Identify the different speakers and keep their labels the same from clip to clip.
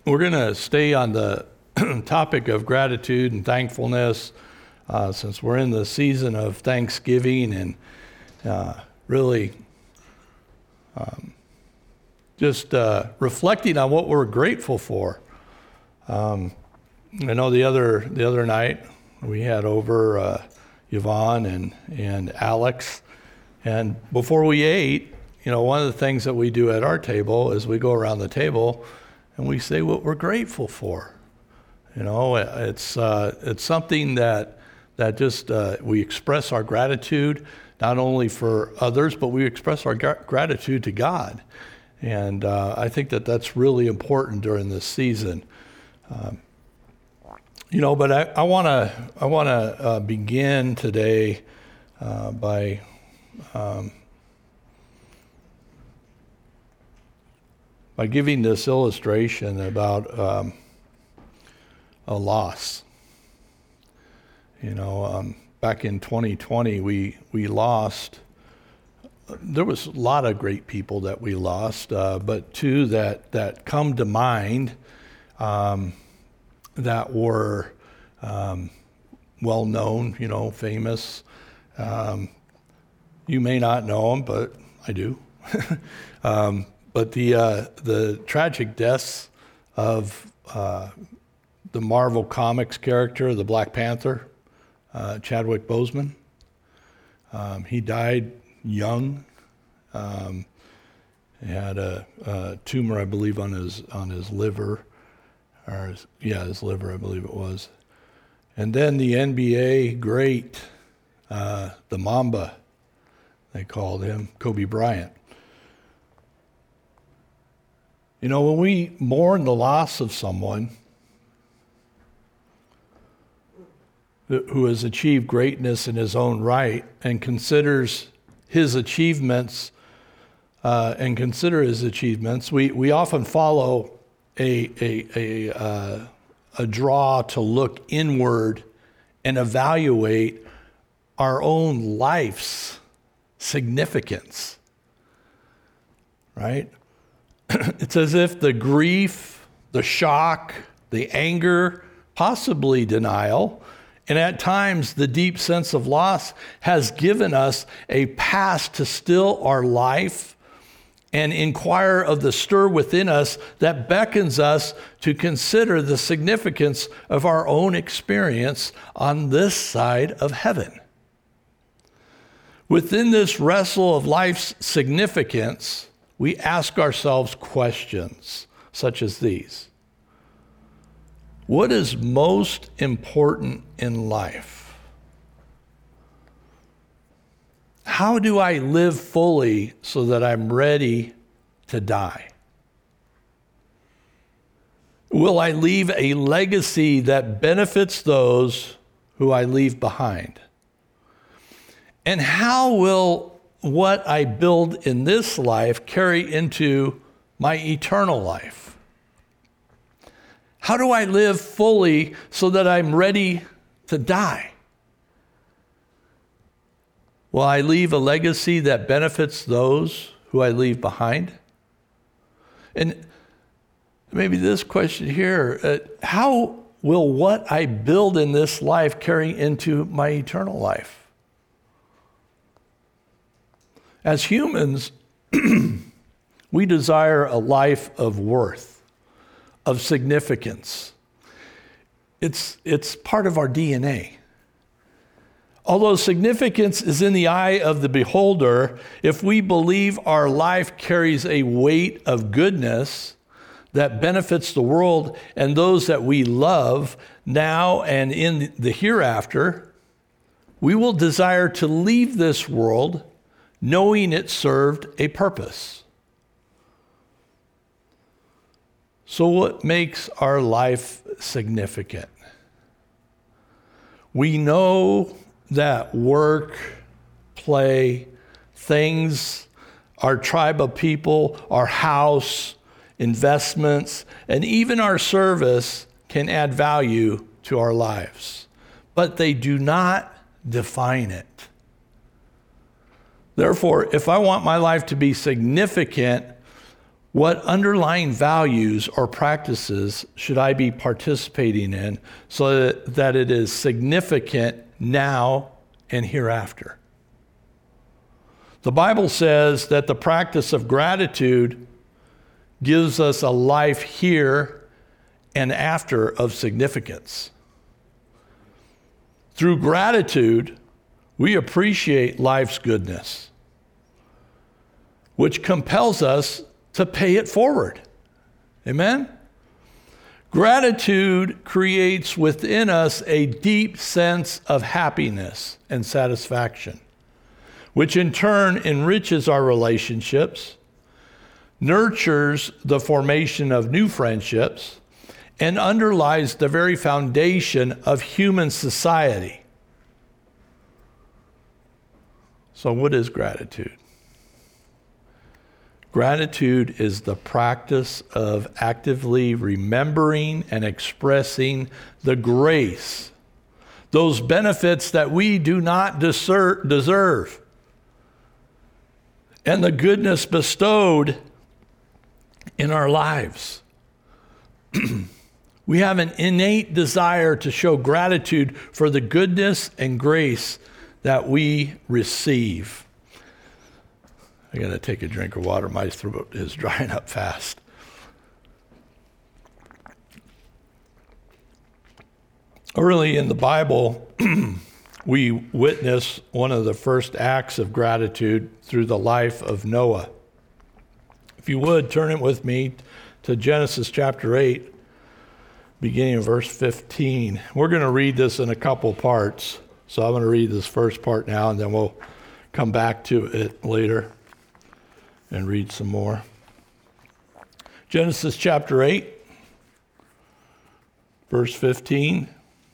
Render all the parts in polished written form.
Speaker 1: We're going to stay on the topic of gratitude and thankfulness since we're in the season of Thanksgiving and really just reflecting on what we're grateful for. I know the other night we had over Yvonne and Alex, and before we ate, one of the things that we do at our table is we go around the table and we say what we're grateful for. It's something that just we express our gratitude not only for others, but we express our gratitude to God. And I think that that's really important during this season. But I want to begin today by giving this illustration about a loss. Back in 2020, we lost. There was a lot of great people that we lost, but two that come to mind that were well known, famous. You may not know them, but I do. But the tragic deaths of the Marvel Comics character, the Black Panther, Chadwick Boseman. He died young. He had a tumor, I believe, on his liver, his liver, I believe it was. And then the NBA great, the Mamba, they called him, Kobe Bryant. When we mourn the loss of someone who has achieved greatness in his own right and considers his achievements, we often follow a draw to look inward and evaluate our own life's significance, right? It's as if the grief, the shock, the anger, possibly denial, and at times the deep sense of loss has given us a pass to still our life and inquire of the stir within us that beckons us to consider the significance of our own experience on this side of heaven. Within this wrestle of life's significance, we ask ourselves questions such as these. What is most important in life? How do I live fully so that I'm ready to die? Will I leave a legacy that benefits those who I leave behind? And how will what I build in this life carry into my eternal life? How do I live fully so that I'm ready to die? Will I leave a legacy that benefits those who I leave behind? And maybe this question here, how will what I build in this life carry into my eternal life? As humans, we desire a life of worth, of significance. It's part of our DNA. Although significance is in the eye of the beholder, if we believe our life carries a weight of goodness that benefits the world and those that we love now and in the hereafter, we will desire to leave this world knowing it served a purpose. So what makes our life significant? We know that work, play, things, our tribe of people, our house, investments, and even our service can add value to our lives, but they do not define it. Therefore, if I want my life to be significant, What underlying values or practices should I be participating in so that it is significant now and hereafter? The Bible says that the practice of gratitude gives us a life here and after of significance. Through gratitude, we appreciate life's goodness, which compels us to pay it forward. Amen? Gratitude creates within us a deep sense of happiness and satisfaction, which in turn enriches our relationships, nurtures the formation of new friendships, and underlies the very foundation of human society. So what is gratitude? Gratitude is the practice of actively remembering and expressing the grace, those benefits that we do not deserve, and the goodness bestowed in our lives. We have an innate desire to show gratitude for the goodness and grace that we receive. I got to take a drink of water. My throat is drying up fast. Early in the Bible, we witness one of the first acts of gratitude through the life of Noah. If you would, turn it with me to Genesis chapter 8, beginning of verse 15. We're going to read this in a couple parts. So I'm going to read this first part now, and then we'll come back to it later and read some more. Genesis chapter 8, verse 15.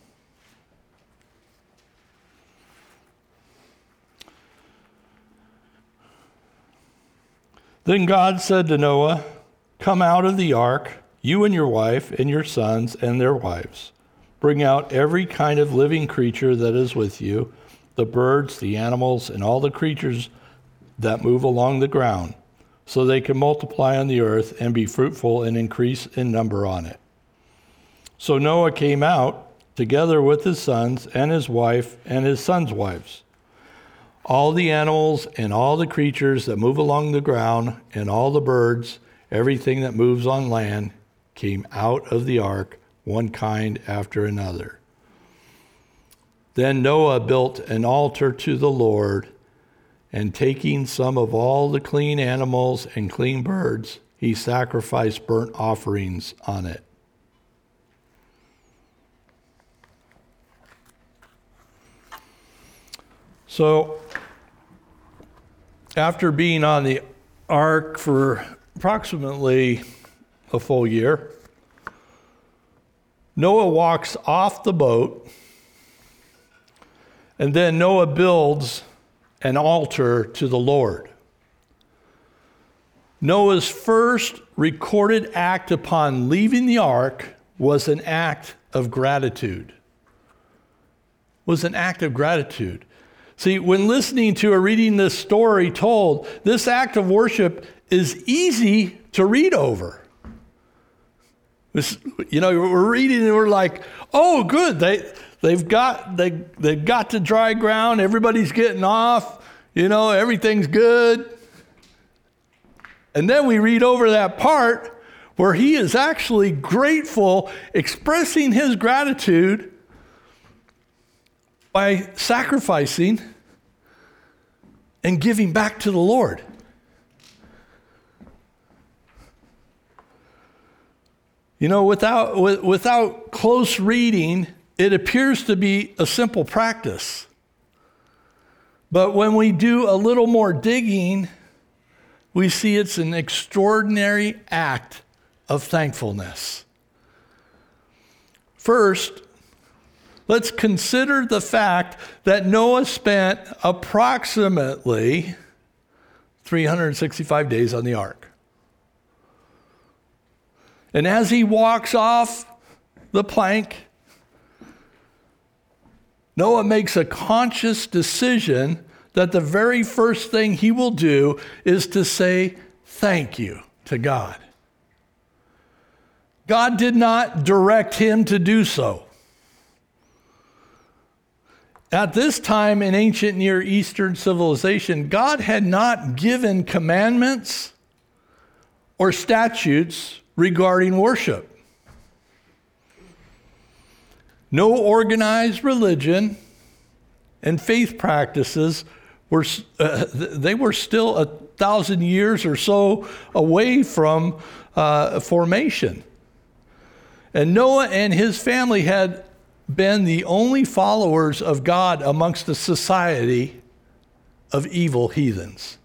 Speaker 1: Then God said to Noah, "Come out of the ark, you and your wife and your sons and their wives. Bring out every kind of living creature that is with you, the birds, the animals, and all the creatures that move along the ground, so they can multiply on the earth and be fruitful and increase in number on it." So Noah came out together with his sons and his wife and his sons' wives. All the animals and all the creatures that move along the ground and all the birds, everything that moves on land, came out of the ark, one kind after another. Then Noah built an altar to the Lord, and taking some of all the clean animals and clean birds, he sacrificed burnt offerings on it. So, after being on the ark for approximately a full year, Noah walks off the boat, and then Noah builds an altar to the Lord. Noah's first recorded act upon leaving the ark was an act of gratitude. See, when listening to or reading this story told, this act of worship is easy to read over. We're reading and we're like, oh, good, they've got to dry ground, everybody's getting off, everything's good. And then we read over that part where he is actually grateful, expressing his gratitude by sacrificing and giving back to the Lord. Without close reading, it appears to be a simple practice. But when we do a little more digging, we see it's an extraordinary act of thankfulness. First, let's consider the fact that Noah spent approximately 365 days on the ark. And as he walks off the plank, Noah makes a conscious decision that the very first thing he will do is to say thank you to God. God did not direct him to do so. At this time in ancient Near Eastern civilization, God had not given commandments or statutes regarding worship. No organized religion and faith practices were still 1,000 years or so away from formation. And Noah and his family had been the only followers of God amongst a society of evil heathens.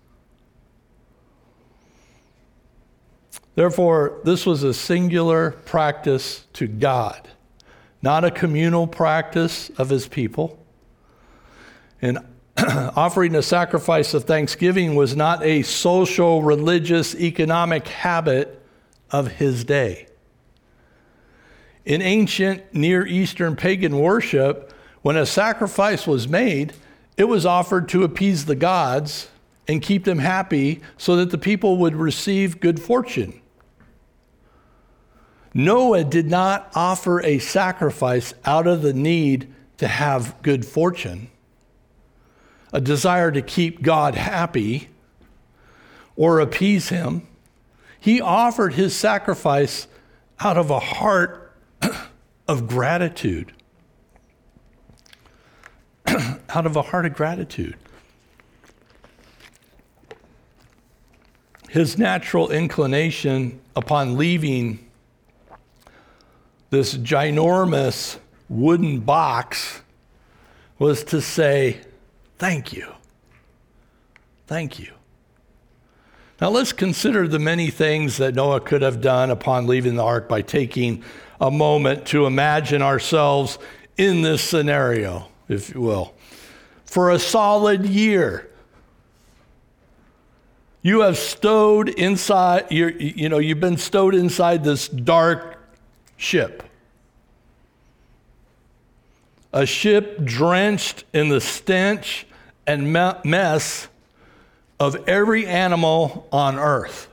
Speaker 1: Therefore, this was a singular practice to God, not a communal practice of his people. And offering a sacrifice of thanksgiving was not a social, religious, economic habit of his day. In ancient Near Eastern pagan worship, when a sacrifice was made, it was offered to appease the gods and keep them happy so that the people would receive good fortune. Noah did not offer a sacrifice out of the need to have good fortune, a desire to keep God happy or appease him. He offered his sacrifice out of a heart of gratitude. Out of a heart of gratitude. His natural inclination upon leaving this ginormous wooden box was to say, thank you. Thank you. Now let's consider the many things that Noah could have done upon leaving the ark by taking a moment to imagine ourselves in this scenario, if you will. For a solid year, you have stowed inside, you've been stowed inside this dark ship. A ship drenched in the stench and mess of every animal on earth.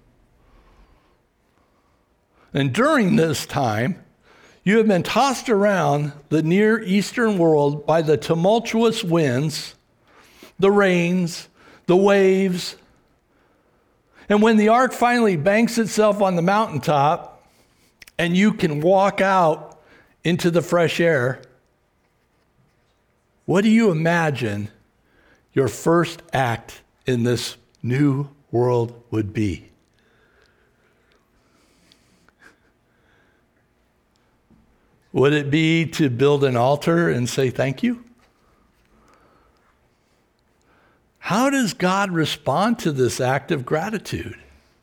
Speaker 1: And during this time, you have been tossed around the Near Eastern world by the tumultuous winds, the rains, the waves. And when the ark finally banks itself on the mountaintop and you can walk out into the fresh air, what do you imagine your first act in this new world would be? Would it be to build an altar and say thank you? How does God respond to this act of gratitude?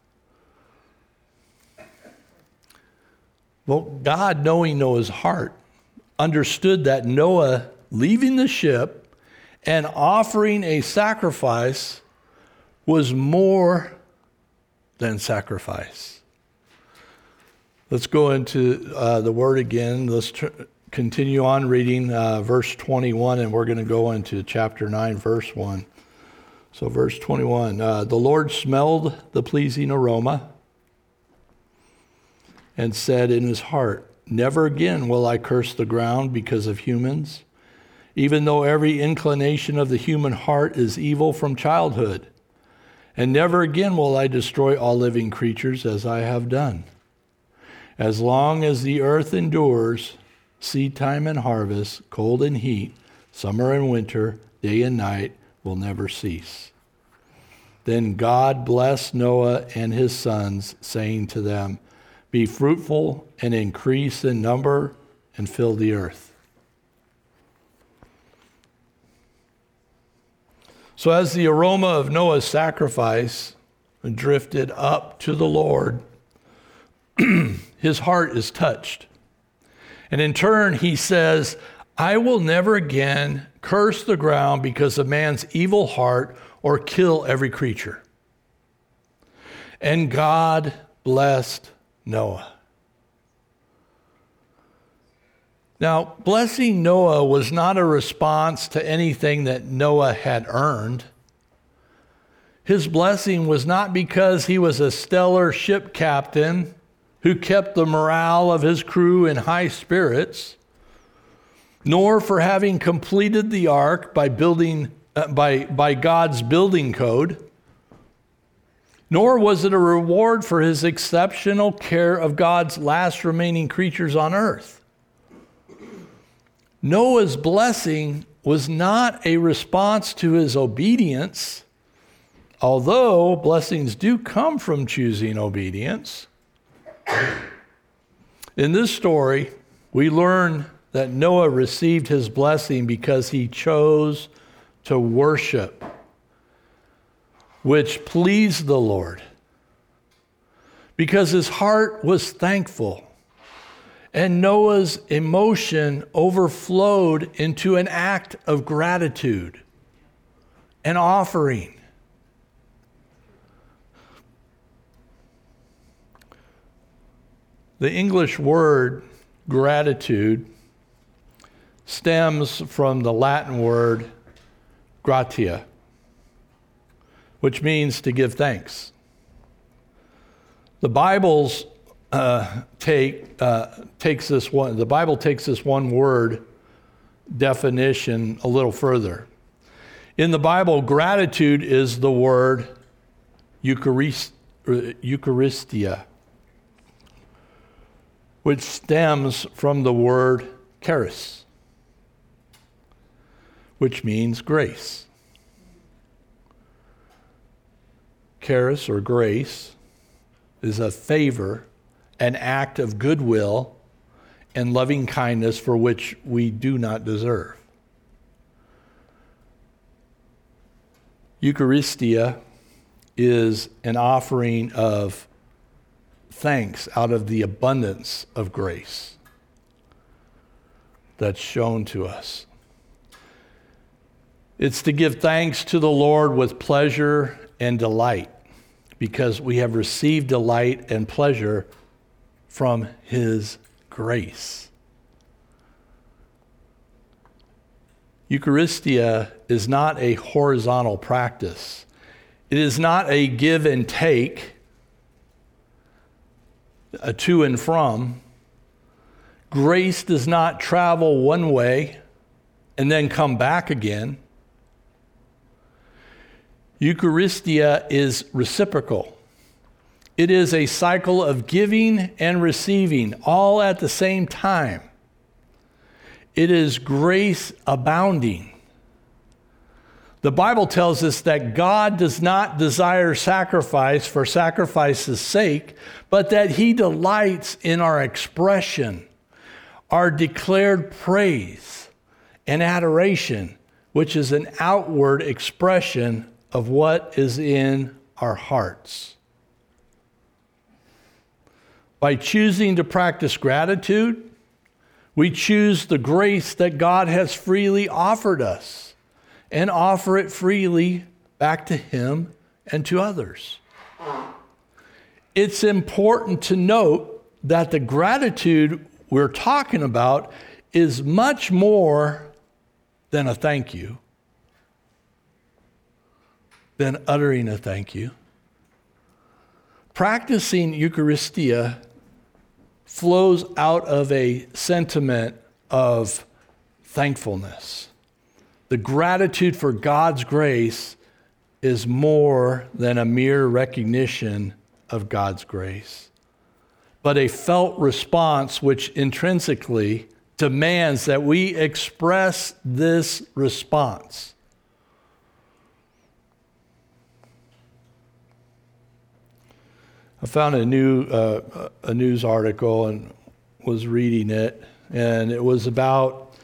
Speaker 1: Well, God, knowing Noah's heart, understood that Noah leaving the ship and offering a sacrifice was more than sacrifice. Let's go into the word again. Let's continue on reading verse 21, and we're going to go into chapter 9, verse 1. So verse 21, the Lord smelled the pleasing aroma and said in his heart, never again will I curse the ground because of humans, even though every inclination of the human heart is evil from childhood. And never again will I destroy all living creatures as I have done. As long as the earth endures, seed time and harvest, cold and heat, summer and winter, day and night will never cease. Then God blessed Noah and his sons, saying to them, be fruitful and increase in number and fill the earth. So as the aroma of Noah's sacrifice drifted up to the Lord, his heart is touched. And in turn, he says, I will never again curse the ground because of man's evil heart or kill every creature. And God blessed Noah. Now, blessing Noah was not a response to anything that Noah had earned. His blessing was not because he was a stellar ship captain who kept the morale of his crew in high spirits, nor for having completed the ark by God's building code, nor was it a reward for his exceptional care of God's last remaining creatures on earth. Noah's blessing was not a response to his obedience, although blessings do come from choosing obedience. In this story, we learn that Noah received his blessing because he chose to worship, which pleased the Lord, because his heart was thankful, and Noah's emotion overflowed into an act of gratitude, an offering. The English word gratitude stems from the Latin word gratia, which means to give thanks. The Bible takes this one word definition a little further. In the Bible, gratitude is the word Eucharistia, which stems from the word charis, which means grace. Charis, or grace, is a favor, an act of goodwill and loving kindness for which we do not deserve. Eucharistia is an offering of thanks out of the abundance of grace that's shown to us. It's to give thanks to the Lord with pleasure and delight, because we have received delight and pleasure from his grace. Eucharistia is not a horizontal practice. It is not a give and take, a to and from. Grace does not travel one way and then come back again. Eucharistia is reciprocal. It is a cycle of giving and receiving, all at the same time. It is grace abounding. The Bible tells us that God does not desire sacrifice for sacrifice's sake, but that he delights in our expression, our declared praise and adoration, which is an outward expression of what is in our hearts. By choosing to practice gratitude, we choose the grace that God has freely offered us and offer it freely back to him and to others. It's important to note that the gratitude we're talking about is much more than a thank you, than uttering a thank you. Practicing Eucharistia flows out of a sentiment of thankfulness. The gratitude for God's grace is more than a mere recognition of God's grace, but a felt response which intrinsically demands that we express this response. I found a news article and was reading it, and it was about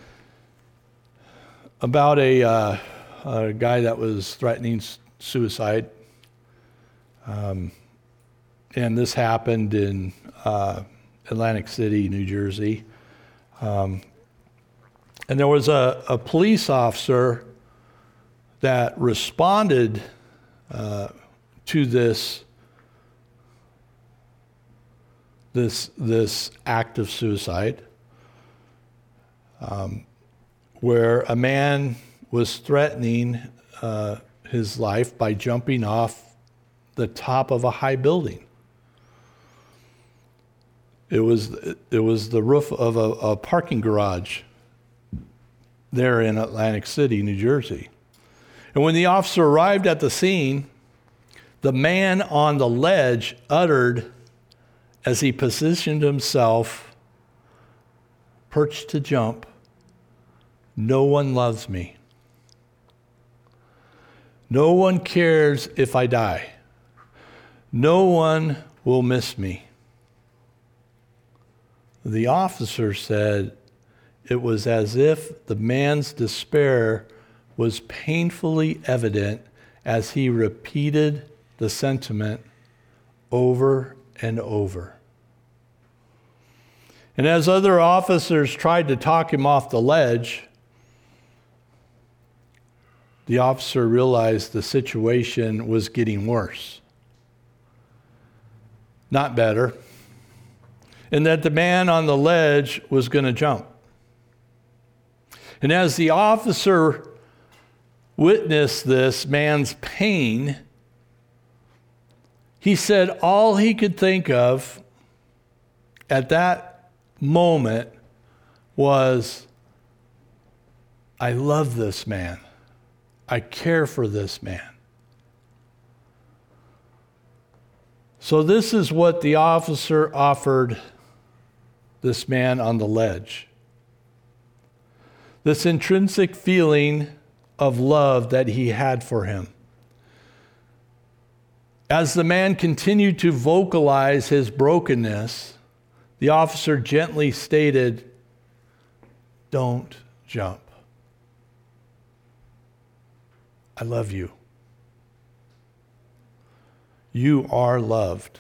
Speaker 1: a guy that was threatening suicide, and this happened in Atlantic City, New Jersey, and there was a police officer that responded to this act of suicide, where a man was threatening his life by jumping off the top of a high building. It was the roof of a parking garage there in Atlantic City, New Jersey. And when the officer arrived at the scene, the man on the ledge uttered, as he positioned himself, perched to jump, "No one loves me. No one cares if I die. No one will miss me." The officer said it was as if the man's despair was painfully evident as he repeated the sentiment over and over. And as other officers tried to talk him off the ledge, the officer realized the situation was getting worse, not better, and that the man on the ledge was going to jump. And as the officer witnessed this man's pain, he said all he could think of at that moment was, "I love this man. I care for this man." So this is what the officer offered this man on the ledge. This intrinsic feeling of love that he had for him. As the man continued to vocalize his brokenness, the officer gently stated, "Don't jump. I love you. You are loved.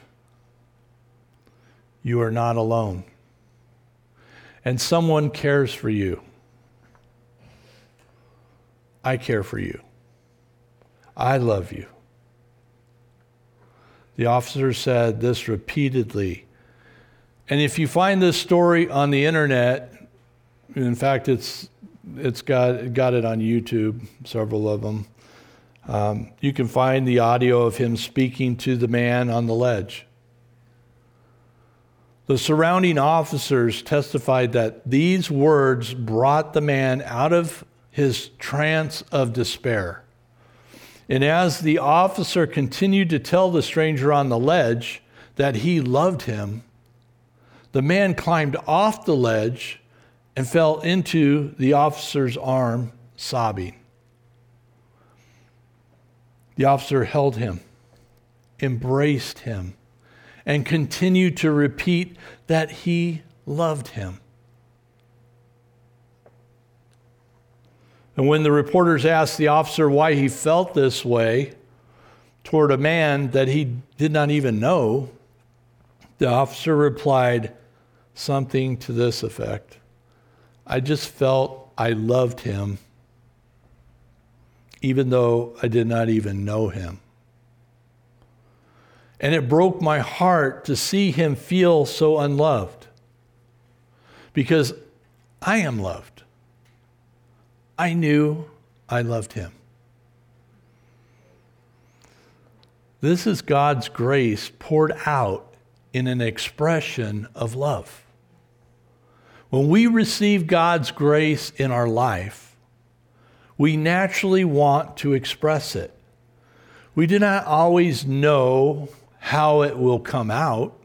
Speaker 1: You are not alone. And someone cares for you. I care for you. I love you." The officer said this repeatedly. And if you find this story on the internet, in fact, it's got it on YouTube, several of them. You can find the audio of him speaking to the man on the ledge. The surrounding officers testified that these words brought the man out of his trance of despair. And as the officer continued to tell the stranger on the ledge that he loved him, the man climbed off the ledge and fell into the officer's arm, sobbing. The officer held him, embraced him, and continued to repeat that he loved him. And when the reporters asked the officer why he felt this way toward a man that he did not even know, the officer replied something to this effect: "I just felt I loved him, even though I did not even know him. And it broke my heart to see him feel so unloved, because I am loved. I knew I loved him." This is God's grace poured out in an expression of love. When we receive God's grace in our life, we naturally want to express it. We do not always know how it will come out,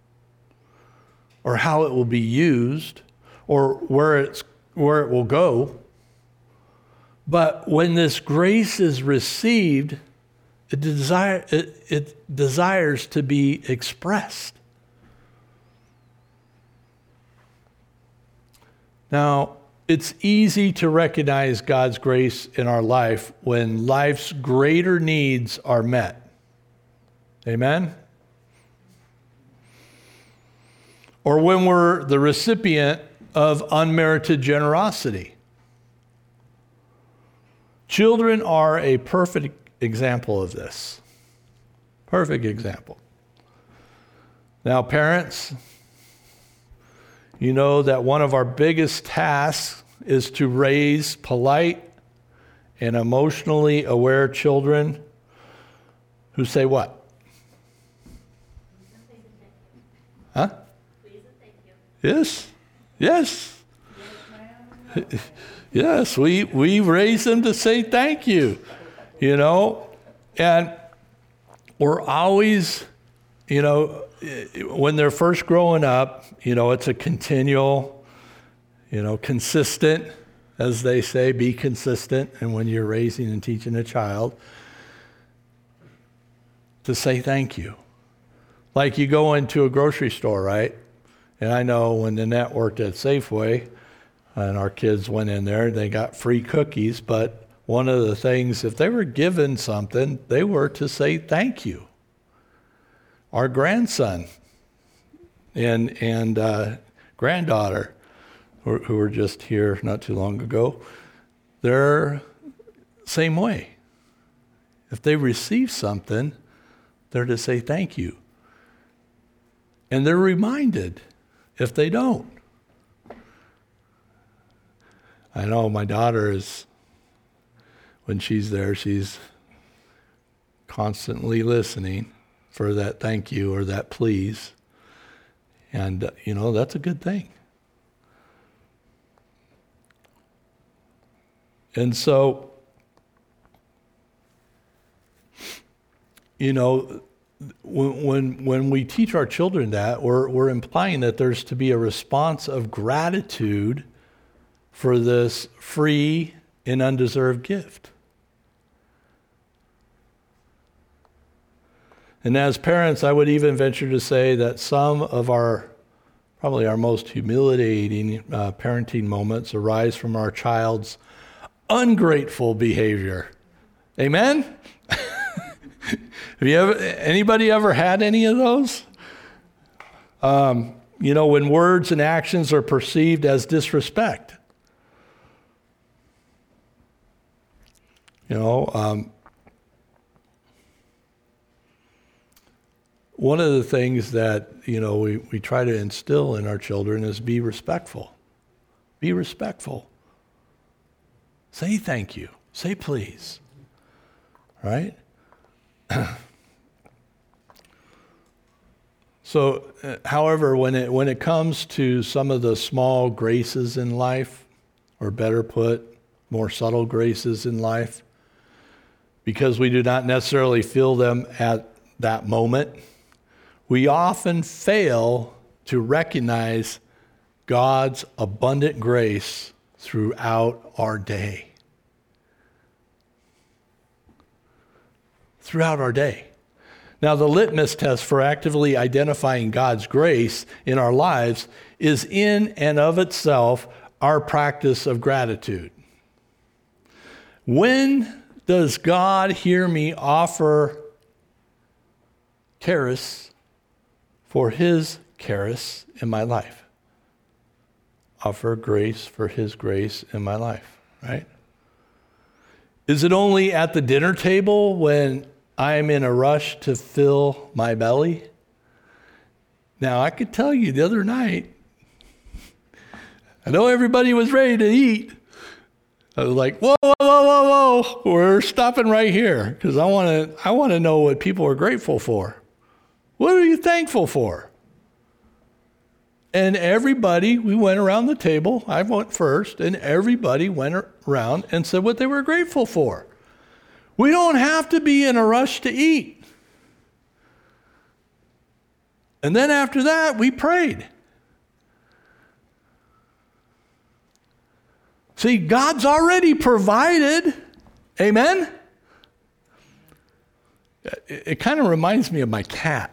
Speaker 1: or how it will be used, or where it will go. But when this grace is received, it desires to be expressed. Now, it's easy to recognize God's grace in our life when life's greater needs are met. Amen? Or when we're the recipient of unmerited generosity. Children are a perfect example of this. Perfect example. Now, parents, you know that one of our biggest tasks is to raise polite and emotionally aware children who say what? Huh? Yes. Yes. Yes, we raise them to say thank you, you know, and we're always, you know, when they're first growing up, you know, it's a continual, you know, consistent, as they say, be consistent. And when you're raising and teaching a child, to say thank you. Like you go into a grocery store, right? And I know when Nanette worked at Safeway and our kids went in there, they got free cookies. But one of the things, if they were given something, they were to say thank you. Our grandson and granddaughter, who were just here not too long ago, they're same way. If they receive something, they're to say thank you. And they're reminded if they don't. I know my daughter is, when she's there, she's constantly listening for that thank you or that please. And, you know, that's a good thing. And so, you know, when we teach our children that, we're implying that there's to be a response of gratitude for this free and undeserved gift. And as parents, I would even venture to say that some of probably our most humiliating parenting moments arise from our child's ungrateful behavior. Amen? Have anybody ever had any of those? You know, when words and actions are perceived as disrespect. You know, one of the things that, you know, we try to instill in our children is be respectful. Be respectful. Say thank you. Say please. Right? So, however, when it comes to some of the small graces in life, or better put, more subtle graces in life, because we do not necessarily feel them at that moment, we often fail to recognize God's abundant grace throughout our day. Throughout our day. Now, the litmus test for actively identifying God's grace in our lives is in and of itself our practice of gratitude. When does God hear me offer charis for his charis in my life? Offer grace for his grace in my life, right? Is it only at the dinner table when I'm in a rush to fill my belly? Now, I could tell you the other night, I know everybody was ready to eat. I was like, whoa, whoa, whoa, whoa, whoa. We're stopping right here because I want to know what people are grateful for. What are you thankful for? And everybody, we went around the table. I went first, and everybody went around and said what they were grateful for. We don't have to be in a rush to eat. And then after that, we prayed. See, God's already provided. Amen? It kind of reminds me of my cat.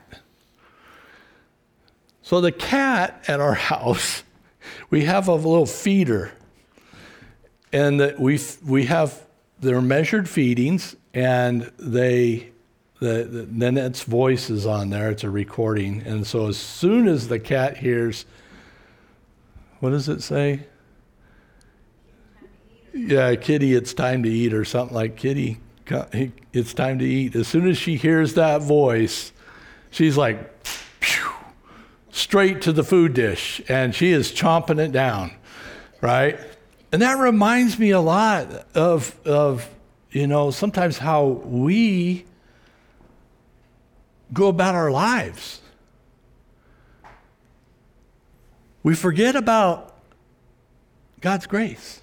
Speaker 1: So the cat at our house, we have a little feeder. And that we have their measured feedings, and then its voice is on there. It's a recording. And so as soon as the cat hears, what does it say? Yeah, Kitty, it's time to eat, or something like, Kitty, it's time to eat. As soon as she hears that voice, she's like, phew, straight to the food dish, and she is chomping it down, right? And that reminds me a lot of sometimes how we go about our lives. We forget about God's grace.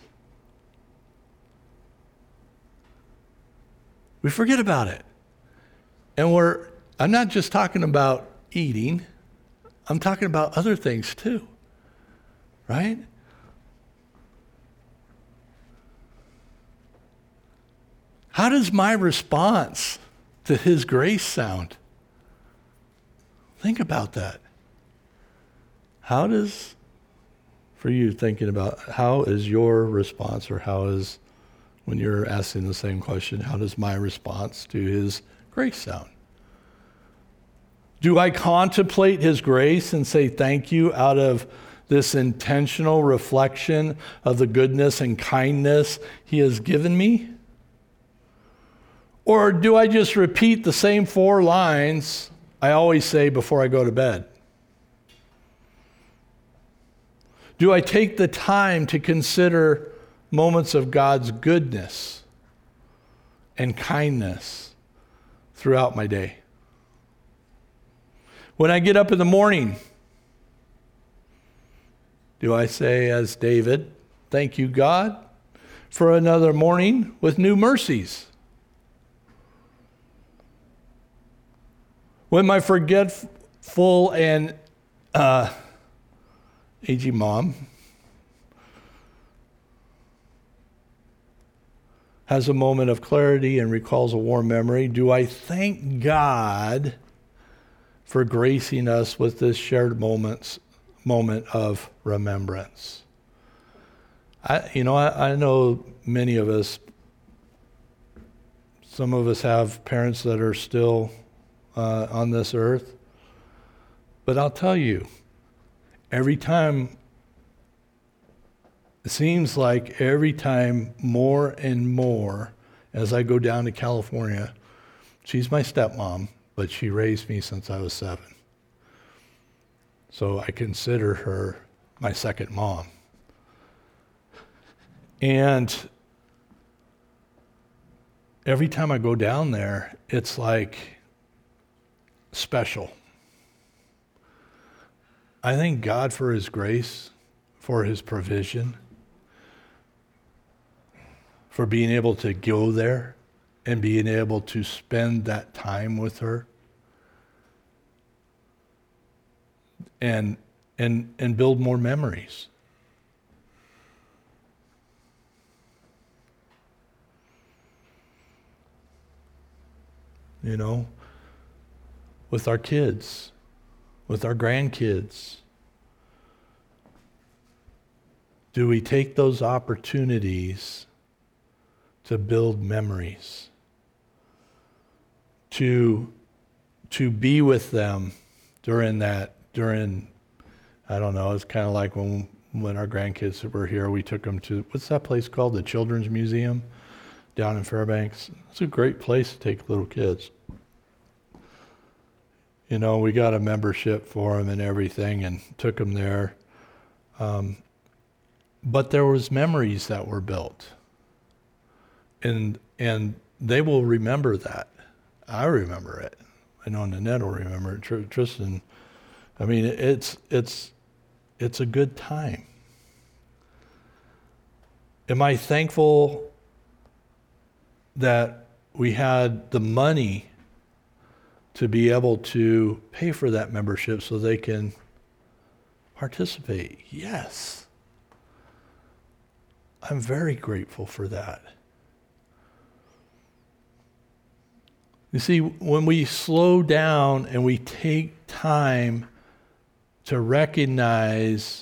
Speaker 1: We forget about it. And I'm not just talking about eating, I'm talking about other things too, right? How does my response to His grace sound? Think about that. For you thinking about, how is your response, or when you're asking the same question, how does my response to His grace sound? Do I contemplate His grace and say thank you out of this intentional reflection of the goodness and kindness He has given me? Or do I just repeat the same 4 lines I always say before I go to bed? Do I take the time to consider moments of God's goodness and kindness throughout my day? When I get up in the morning, do I say, as David, thank you, God, for another morning with new mercies? When my forgetful and aging mom has a moment of clarity and recalls a warm memory, do I thank God for gracing us with this shared moment of remembrance? I know many of us, some of us have parents that are still on this earth, but I'll tell you, it seems like every time more and more as I go down to California, she's my stepmom, but she raised me since I was 7. So I consider her my second mom. And every time I go down there, it's like special. I thank God for His grace, for His provision, for being able to go there and being able to spend that time with her and build more memories. With our kids, with our grandkids. Do we take those opportunities to build memories? To be with them during, I don't know, it's kind of like when our grandkids were here, we took them to, what's that place called? The Children's Museum down in Fairbanks. It's a great place to take little kids. We got a membership for them and everything and took them there. But there was memories that were built. And they will remember that. I remember it. I know Nanette will remember it. Tristan, it's a good time. Am I thankful that we had the money to be able to pay for that membership so they can participate? Yes. I'm very grateful for that. You see, when we slow down and we take time to recognize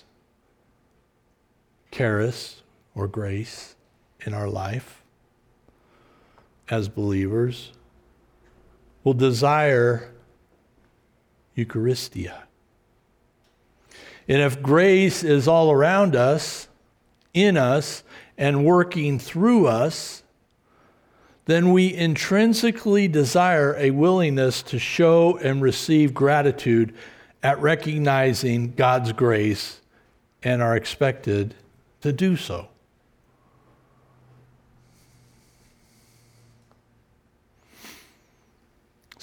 Speaker 1: charis or grace in our life as believers, we'll desire Eucharistia. And if grace is all around us, in us, and working through us, then we intrinsically desire a willingness to show and receive gratitude at recognizing God's grace and are expected to do so.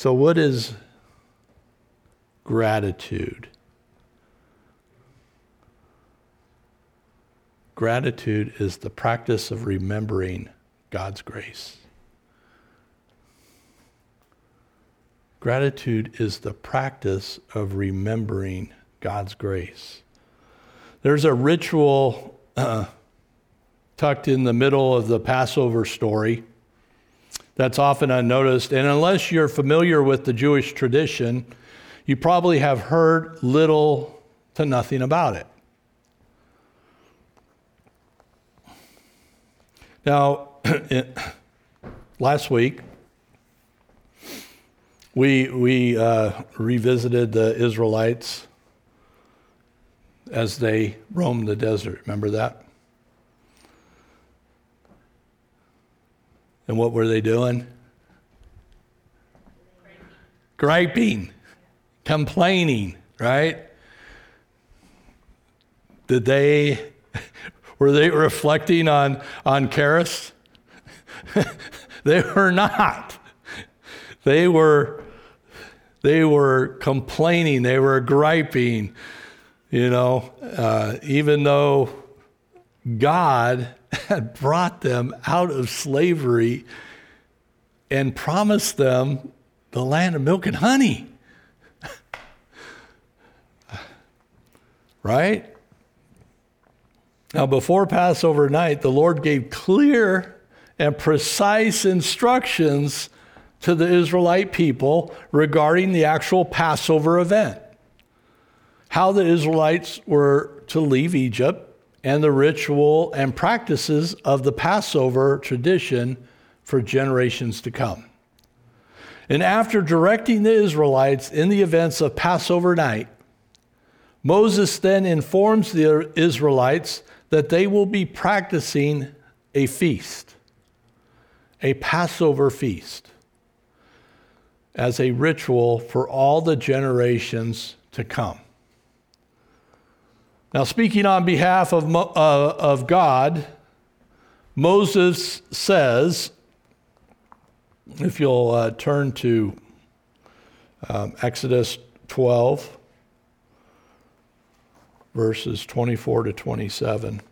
Speaker 1: So what is gratitude? Gratitude is the practice of remembering God's grace. Gratitude is the practice of remembering God's grace. There's a ritual tucked in the middle of the Passover story that's often unnoticed. And unless you're familiar with the Jewish tradition, you probably have heard little to nothing about it. Now, last week, we revisited the Israelites as they roamed the desert. Remember that? And what were they doing? Griping, complaining, right? Were they reflecting on Charis? They were not. They were complaining. They were griping. Even though God had brought them out of slavery and promised them the land of milk and honey. Right? Now, before Passover night, the Lord gave clear and precise instructions to the Israelite people regarding the actual Passover event, how the Israelites were to leave Egypt, and the ritual and practices of the Passover tradition for generations to come. And after directing the Israelites in the events of Passover night, Moses then informs the Israelites that they will be practicing a feast, a Passover feast, as a ritual for all the generations to come. Now, speaking on behalf of God, Moses says, if you'll turn to Exodus 12, verses 24 to 27.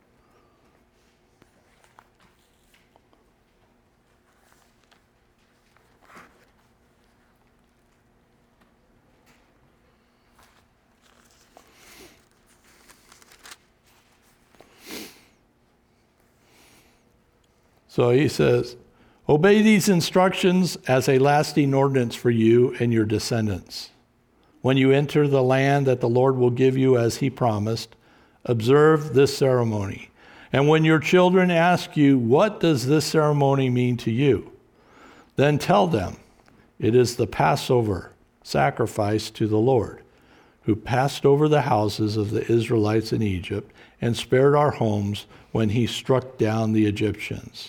Speaker 1: So he says, obey these instructions as a lasting ordinance for you and your descendants. When you enter the land that the Lord will give you as he promised, observe this ceremony. And when your children ask you, what does this ceremony mean to you? Then tell them, it is the Passover sacrifice to the Lord, who passed over the houses of the Israelites in Egypt and spared our homes when he struck down the Egyptians.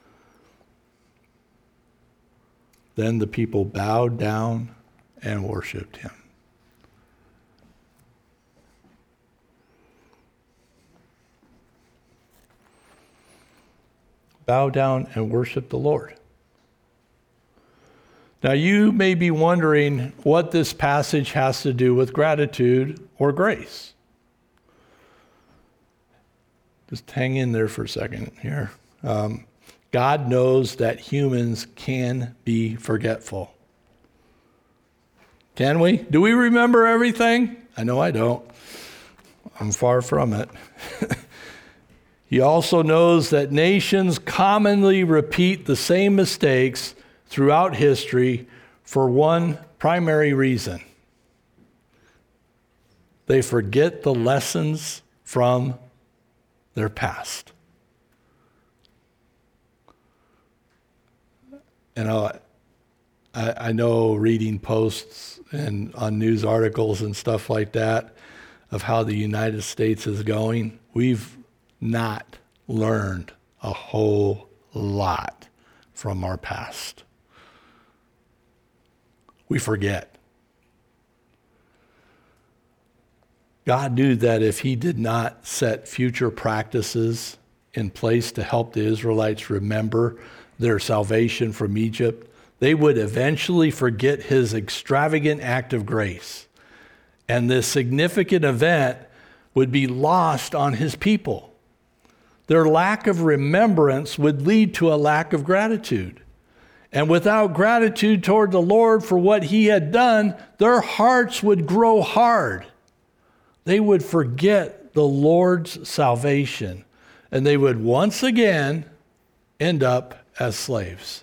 Speaker 1: Then the people bowed down and worshiped him. Bow down and worship the Lord. Now you may be wondering what this passage has to do with gratitude or grace. Just hang in there for a second here. God knows that humans can be forgetful. Can we? Do we remember everything? I know I don't. I'm far from it. He also knows that nations commonly repeat the same mistakes throughout history for one primary reason. They forget the lessons from their past. I know reading posts and on news articles and stuff like that of how the United States is going. We've not learned a whole lot from our past. We forget. God knew that if he did not set future practices in place to help the Israelites remember their salvation from Egypt, they would eventually forget his extravagant act of grace. And this significant event would be lost on his people. Their lack of remembrance would lead to a lack of gratitude. And without gratitude toward the Lord for what he had done, their hearts would grow hard. They would forget the Lord's salvation, and they would once again end up as slaves.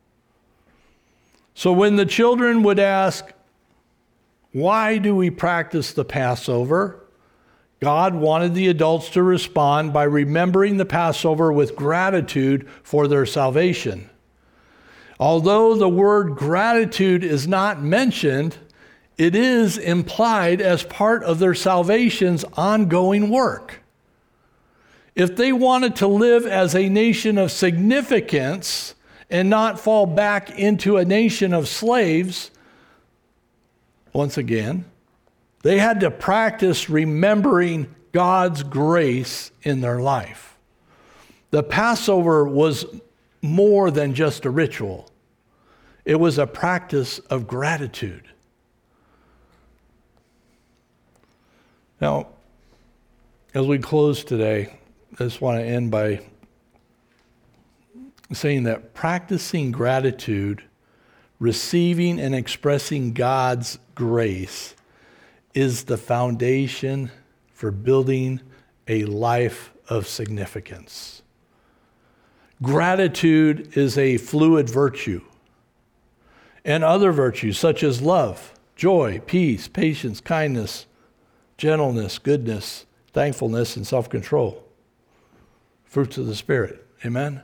Speaker 1: So when the children would ask, "Why do we practice the Passover?" God wanted the adults to respond by remembering the Passover with gratitude for their salvation. Although the word gratitude is not mentioned, it is implied as part of their salvation's ongoing work. If they wanted to live as a nation of significance and not fall back into a nation of slaves, once again, they had to practice remembering God's grace in their life. The Passover was more than just a ritual. It was a practice of gratitude. Now, as we close today, I just want to end by saying that practicing gratitude, receiving and expressing God's grace, is the foundation for building a life of significance. Gratitude is a fluid virtue, and other virtues such as love, joy, peace, patience, kindness, gentleness, goodness, thankfulness, and self-control. Fruits of the Spirit. Amen?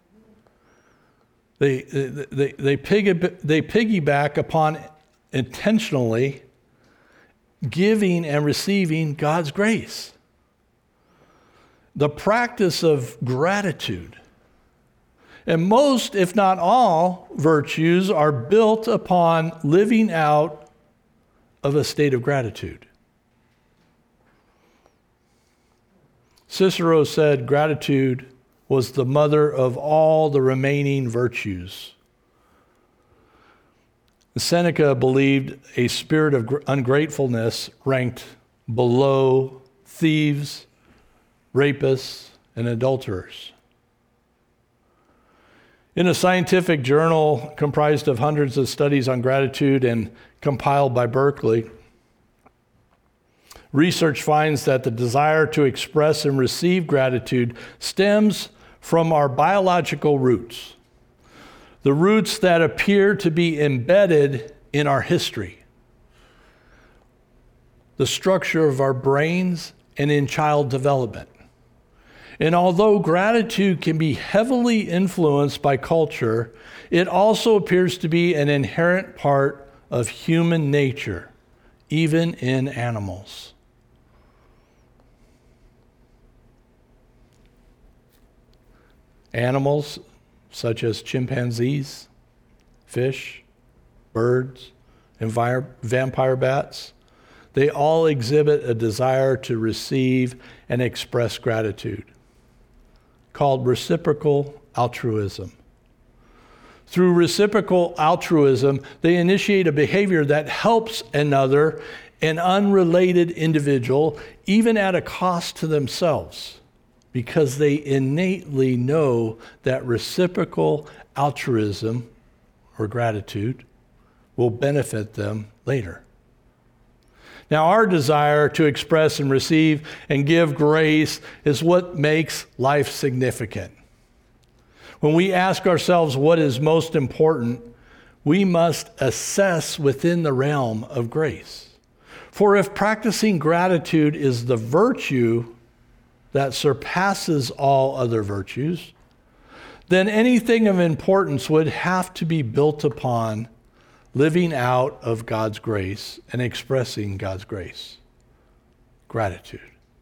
Speaker 1: They piggyback upon intentionally giving and receiving God's grace. The practice of gratitude. And most, if not all, virtues are built upon living out of a state of gratitude. Cicero said gratitude was the mother of all the remaining virtues. Seneca believed a spirit of ungratefulness ranked below thieves, rapists, and adulterers. In a scientific journal comprised of hundreds of studies on gratitude and compiled by Berkeley, research finds that the desire to express and receive gratitude stems from our biological roots, the roots that appear to be embedded in our history, the structure of our brains, and in child development. And although gratitude can be heavily influenced by culture, it also appears to be an inherent part of human nature, even in animals. Animals such as chimpanzees, fish, birds, and vampire bats, they all exhibit a desire to receive and express gratitude, called reciprocal altruism. Through reciprocal altruism, they initiate a behavior that helps another, an unrelated individual, even at a cost to themselves, because they innately know that reciprocal altruism, or gratitude, will benefit them later. Now, our desire to express and receive and give grace is what makes life significant. When we ask ourselves what is most important, we must assess within the realm of grace. For if practicing gratitude is the virtue that surpasses all other virtues, then anything of importance would have to be built upon living out of God's grace and expressing God's grace. Gratitude.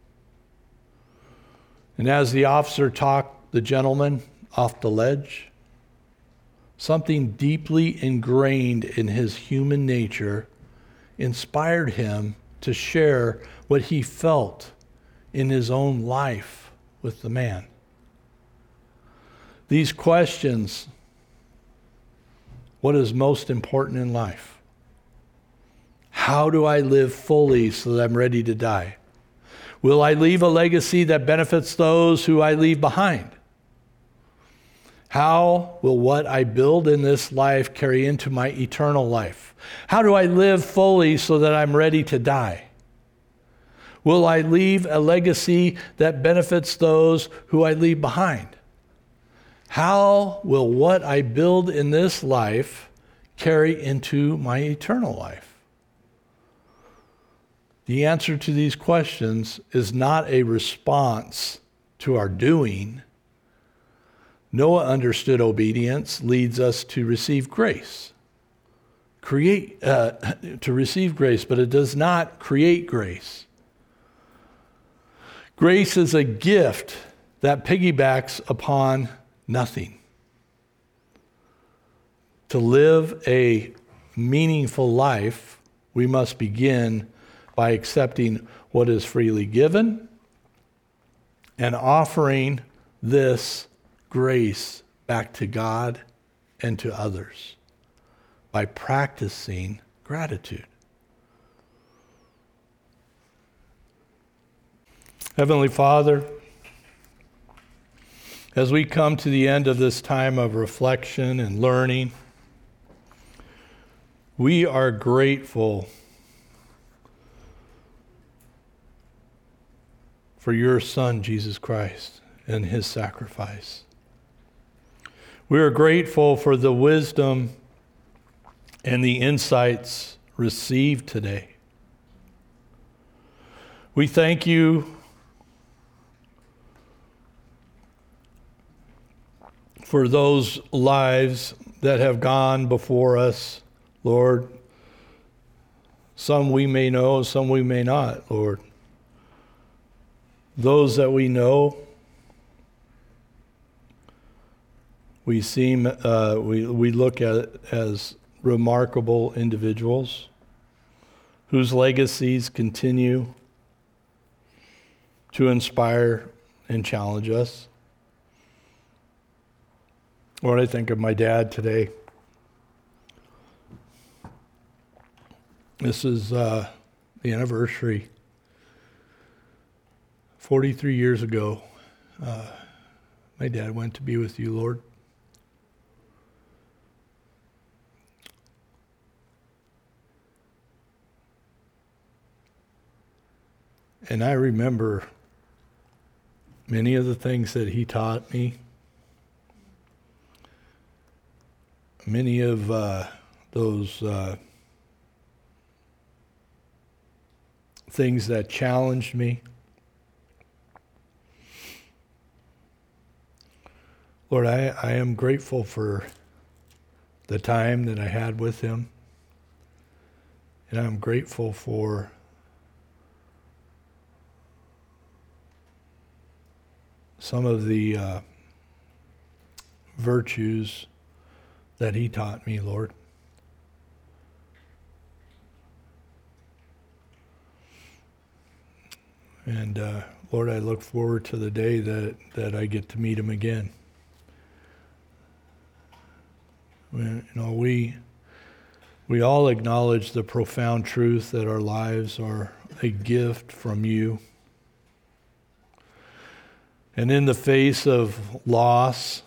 Speaker 1: And as the officer talked the gentleman off the ledge, something deeply ingrained in his human nature inspired him to share what he felt in his own life with the man. These questions what is most important in life? How do I live fully so that I'm ready to die? Will I leave a legacy that benefits those who I leave behind? How will what I build in this life carry into my eternal life? How do I live fully so that I'm ready to die? Will I leave a legacy that benefits those who I leave behind? How will what I build in this life carry into my eternal life? The answer to these questions is not a response to our doing. Noah understood obedience leads us to receive grace. To receive grace, but it does not create grace. Grace is a gift that piggybacks upon nothing. To live a meaningful life, we must begin by accepting what is freely given and offering this grace back to God and to others by practicing gratitude. Heavenly Father, as we come to the end of this time of reflection and learning, we are grateful for your Son, Jesus Christ, and his sacrifice. We are grateful for the wisdom and the insights received today. We thank you for those lives that have gone before us, Lord. Some we may know, some we may not, Lord. Those that we know, we look at as remarkable individuals whose legacies continue to inspire and challenge us. Lord, I think of my dad today. This is the anniversary. 43 years ago, my dad went to be with you, Lord. And I remember many of the things that he taught me. Many of those things that challenged me. Lord, I am grateful for the time that I had with him. And I'm grateful for some of the virtues that he taught me, Lord. And Lord, I look forward to the day that I get to meet him again. We all acknowledge the profound truth that our lives are a gift from you. And in the face of loss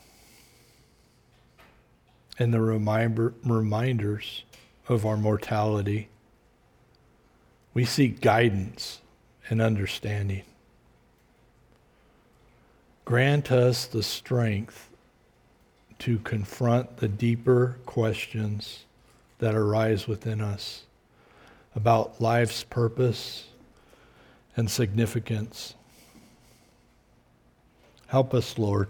Speaker 1: and the reminders of our mortality, we seek guidance and understanding. Grant us the strength to confront the deeper questions that arise within us about life's purpose and significance. Help us, Lord,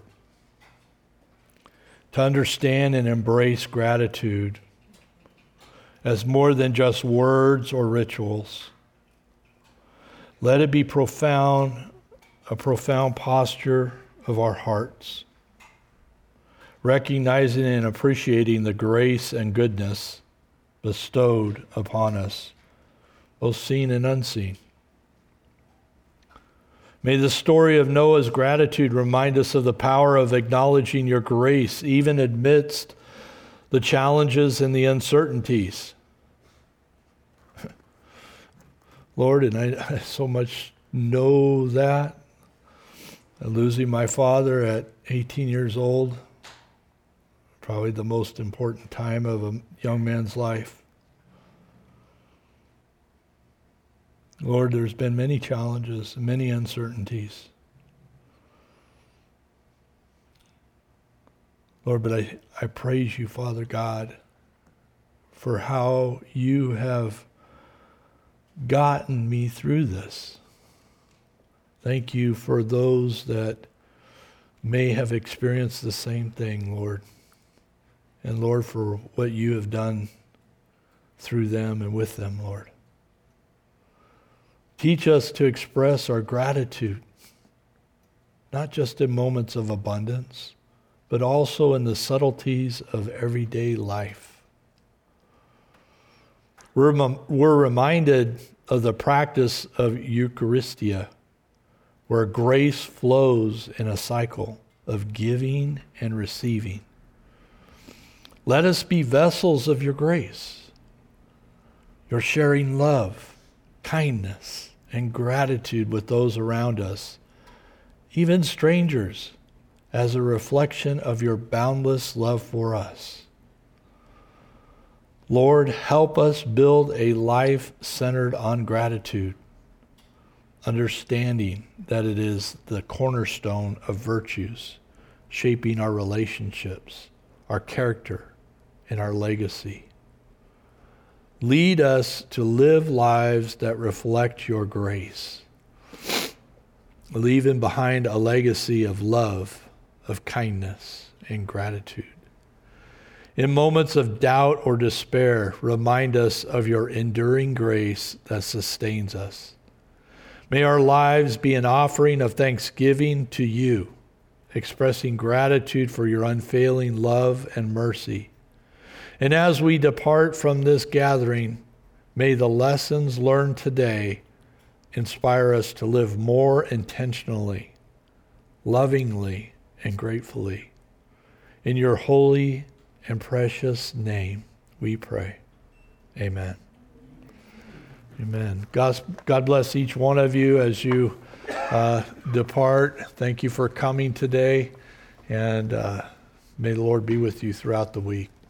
Speaker 1: to understand and embrace gratitude as more than just words or rituals. Let it be a profound posture of our hearts, recognizing and appreciating the grace and goodness bestowed upon us, both seen and unseen. May the story of Noah's gratitude remind us of the power of acknowledging your grace, even amidst the challenges and the uncertainties. Lord, and I so much know that. Losing my father at 18 years old, probably the most important time of a young man's life. Lord, there's been many challenges, many uncertainties. Lord, but I praise you, Father God, for how you have gotten me through this. Thank you for those that may have experienced the same thing, Lord. And Lord, for what you have done through them and with them, Lord. Teach us to express our gratitude, not just in moments of abundance, but also in the subtleties of everyday life. We're reminded of the practice of Eucharistia, where grace flows in a cycle of giving and receiving. Let us be vessels of your grace. You're sharing love, kindness, and gratitude with those around us, even strangers, as a reflection of your boundless love for us. Lord, help us build a life centered on gratitude, understanding that it is the cornerstone of virtues, shaping our relationships, our character, and our legacy. Lead us to live lives that reflect your grace, leaving behind a legacy of love, of kindness, and gratitude. In moments of doubt or despair, remind us of your enduring grace that sustains us. May our lives be an offering of thanksgiving to you, expressing gratitude for your unfailing love and mercy. And as we depart from this gathering, may the lessons learned today inspire us to live more intentionally, lovingly, and gratefully. In your holy and precious name we pray. Amen. Amen. God bless each one of you as you depart. Thank you for coming today, and may the Lord be with you throughout the week.